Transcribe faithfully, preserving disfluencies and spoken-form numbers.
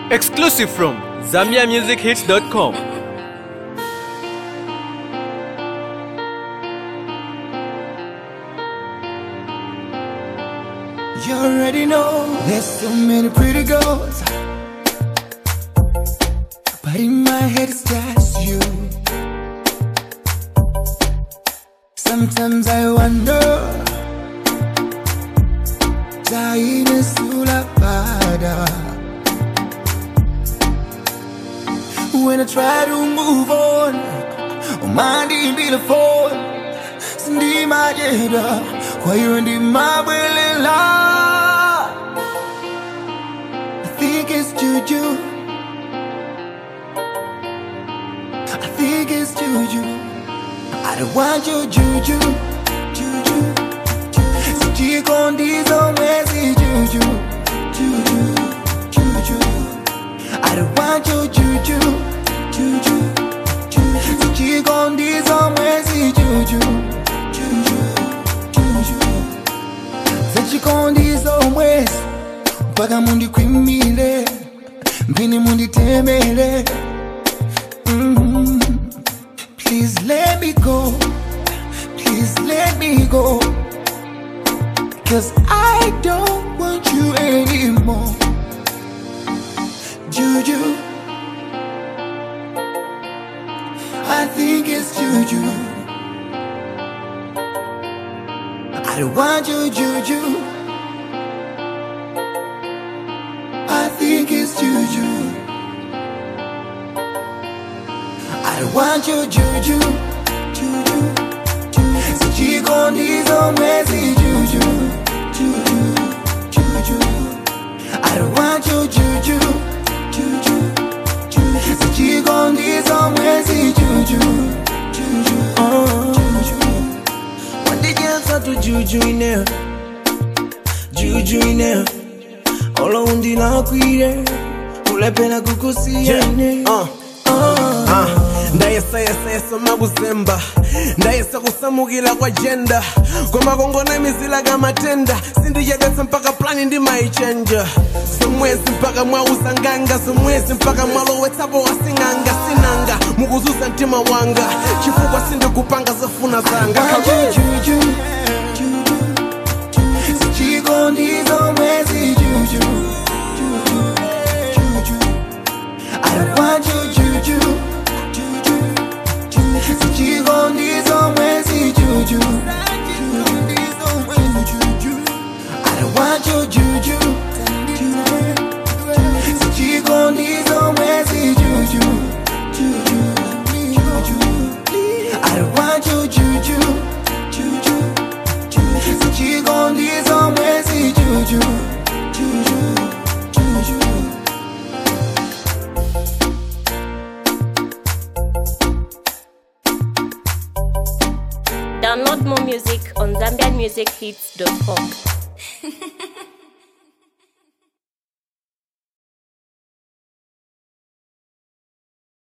Exclusive from Zambia Music Hits dot com. You already know there's so many pretty girls, but in my head it's just you. Sometimes I wonder, Zaine Sulabada. When I try to move on, oh mind be the phone. Sindi majeda, why you in my willing love? I think it's juju. I think it's juju. I don't want your juju, juju, juju. So check on these on messy juju, juju, juju. I don't want your juju, juju, juju. So check on these on messy juju, juju, juju. So check on these on ways. Baga mundi kwimile, mpini mundi temele. Mm-hmm. Please let me go, please let me go, 'cause I don't want you anymore. Juju, I think it's juju. I don't want you, juju. I think it's juju. I don't want your juju, juju, juju. So check on these on messy juju, juju, juju. I don't want your juju, juju, juju. So check on these on messy juju, juju, oh, juju. What did you say to juju in there? Juju in there. All on the na kuire, ule pena kukusia in there. Ndayesa yesa yesa mabuzemba Ndayesa kusamugila kwa jenda Kwa magongo na mizila kama tenda Sindi yagasa mpaka plani ndi maichenja Sumwezi mpaka mwa usanganga Sumwezi mpaka mwalowe tabo wasinganga Sinanga muguzuza ntima wanga Chifukwa sindi kupanga zafuna zanga Juju, juju, juju. So check on these on messy juju, juju, juju. I don't want you juju, juju, juju. So check on these on messy juju, juju. I don't want you juju, juju. So check on these on messy juju, juju, juju. I don't want you juju, juju, juju. So check on these on messy juju, juju, juju. Download more music on Zambian Music Hits dot com.